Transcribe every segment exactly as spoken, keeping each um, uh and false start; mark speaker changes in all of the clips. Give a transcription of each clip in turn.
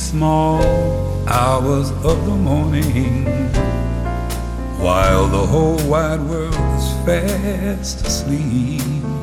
Speaker 1: small hours of the morning, while the whole wide world is fast asleep.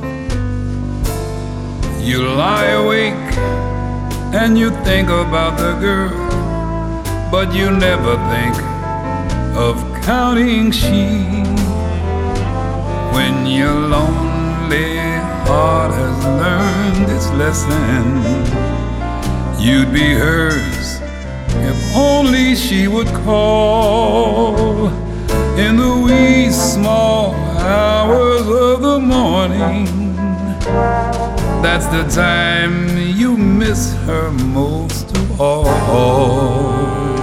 Speaker 1: You lie awake and you think about the girl, but you never think of counting sheep. When your lonely heart has learned its lesson, you'd be hers if only she would call in the wee small hours of the morning. That's the time you miss her most of all.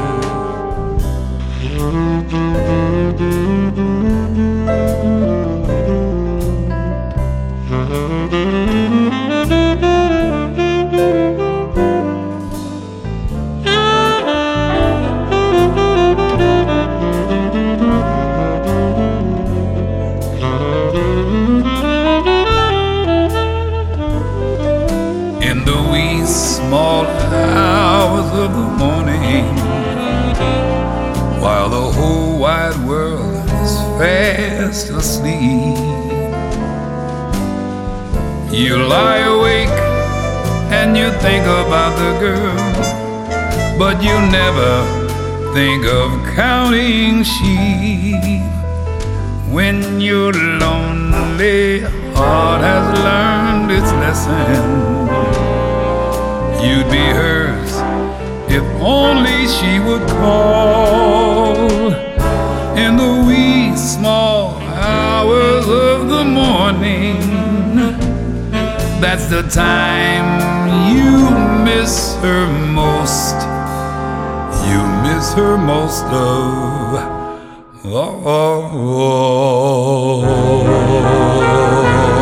Speaker 1: In the wee small hours of the morning, while the whole wide world is fast asleep, you lie awake and you think about the girl, but you never think of counting sheep. When your lonely heart has learned its lesson, you'd be hers if only she would call in the wee small hours of the morning. That's the time you miss her most. You miss her most of all.